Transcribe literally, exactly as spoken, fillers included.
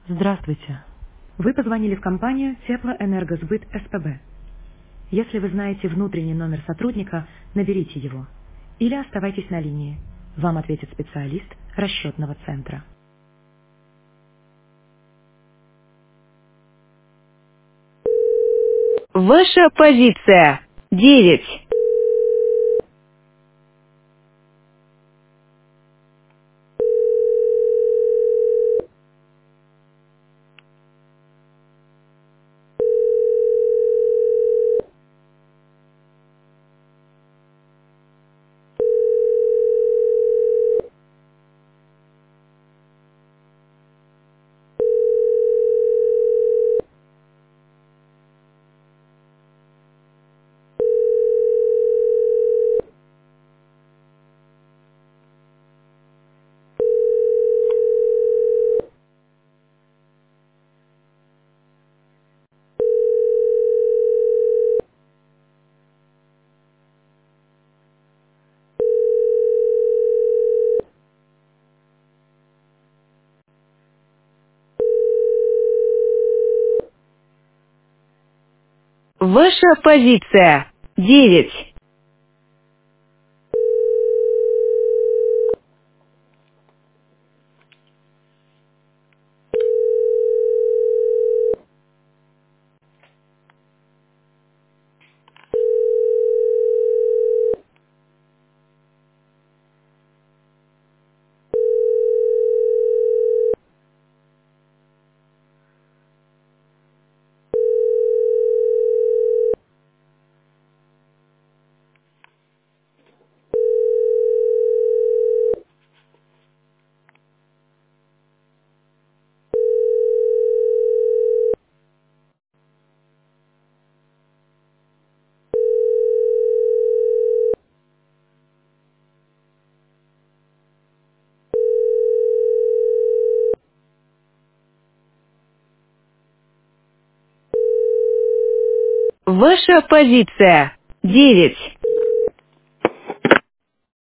Здравствуйте. Вы позвонили в компанию Теплоэнергосбыт СПБ. Если вы знаете внутренний номер сотрудника, наберите его. Или оставайтесь на линии. Вам ответит специалист расчетного центра. Ваша позиция. девять. Ваша позиция. девять. Ваша позиция. девять.